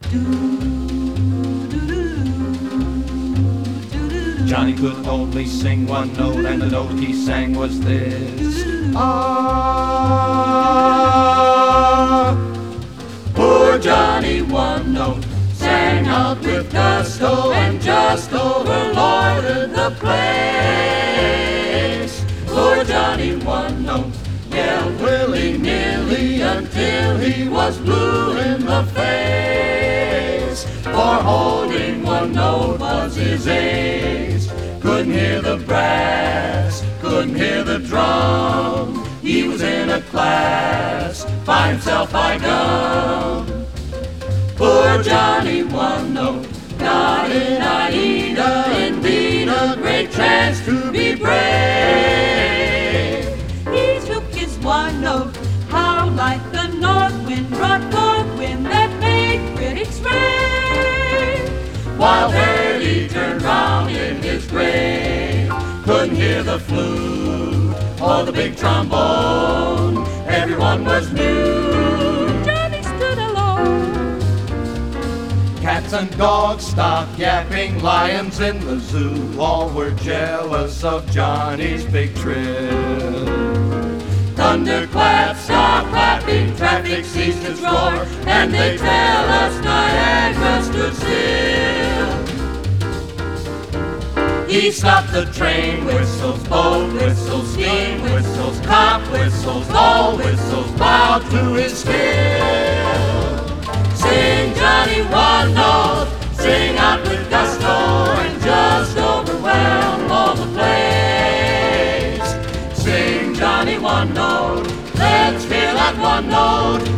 Johnny could only sing one note, and the note he sang was this. Ah, poor Johnny one note sang out with gusto and just overlorded the place. Poor Johnny one note yelled willy-nilly until he was blue in the face. For holding one note was his ace. Couldn't hear the brass, couldn't hear the drum. He was in a class by himself by gum. Poor Johnny one note, not in Aida, indeed a great chance to be brave. He took his one note, how like the north wind brought forth wind that made critics rave. While Verdi turned round in his grave, couldn't hear the flute or the big trombone. Everyone was mute. Johnny stood alone. Cats and dogs stopped yapping, lions in the zoo all were jealous of Johnny's big trill. Thunderclaps stopped clapping, traffic ceased its roar, and they tell us Niagara stood still. He stopped the train whistles, boat whistles, steam whistles, cop whistles, all whistles bowed to his fill. Sing Johnny one note, sing out with gusto and just overwhelm all the place. Sing Johnny one note, let's hear that one note.